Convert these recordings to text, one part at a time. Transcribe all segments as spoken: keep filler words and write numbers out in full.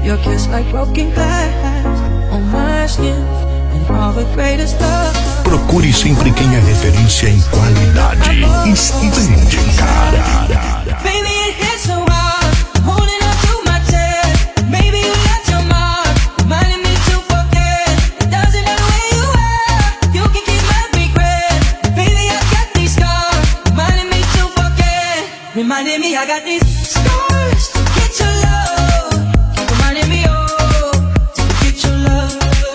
Your kiss like broken glass on my skin, and all the greatest love. Procure sempre quem é referência em qualidade. Estende, cara. Baby, it hits so hard, holding on to my chest. Maybe you left your mark, reminding me to forget. It doesn't matter where you are, you can keep my regret. Baby, I got these scars, reminding me to forget. Reminding me I got these scars to get your love. Reminding me, oh, to get your love.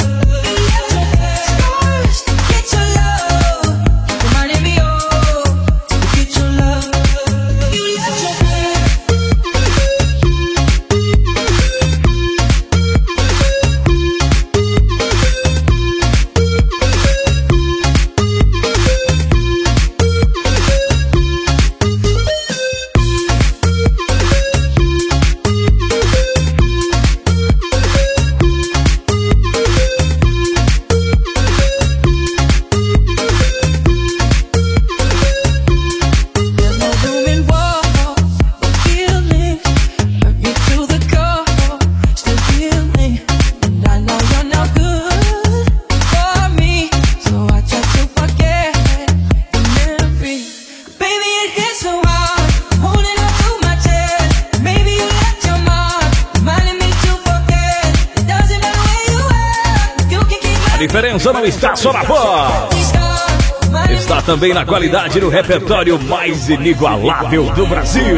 Scars to get your love. Reminding me, oh, to get your love. You left your A diferença não está só na voz, está também na qualidade do repertório mais inigualável do Brasil.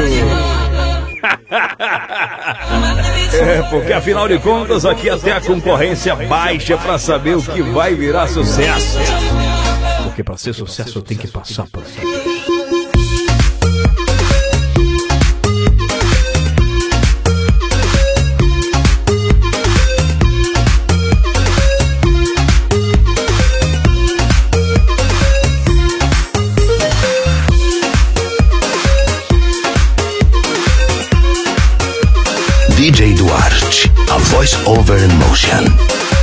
É, porque afinal de contas aqui até a concorrência baixa para saber o que vai virar sucesso. Porque para ser sucesso tem que passar por isso. D J Duarte, a voice over emotion.